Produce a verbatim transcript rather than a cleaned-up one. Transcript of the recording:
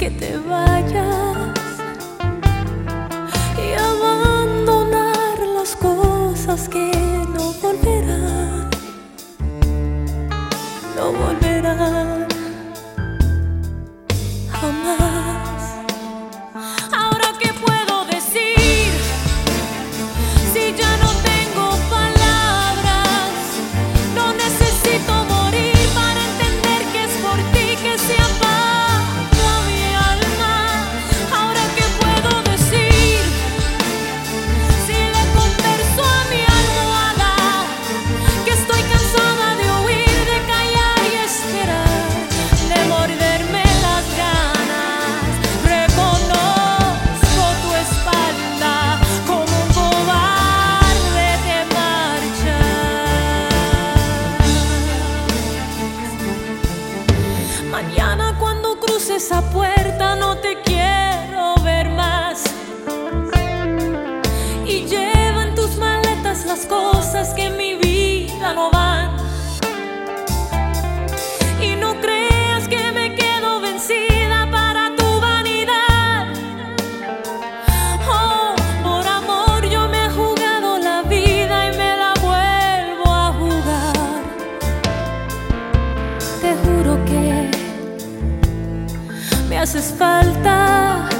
que te vayas y abandonar las cosas que no volverán, no volverán jamás. Ahora, ¿qué puedo decir si ya no tengo palabras? No necesito morir para entender que es por ti que se apaga mi alma. Ahora, ¿qué puedo decir si le converso a mi almohada que estoy cansada de huir, de callar y esperar, de morderme las ganas? Reconozco tu espalda como un cobarde, te marchas. Mañana cuando cruce esa puerta no te quiero ver más, y lleva en tus maletas las cosas que en mi vida no van. Y no creas que me quedo vencida para tu vanidad. Oh, por amor yo me he jugado la vida y me la vuelvo a jugar. Te juro que me haces falta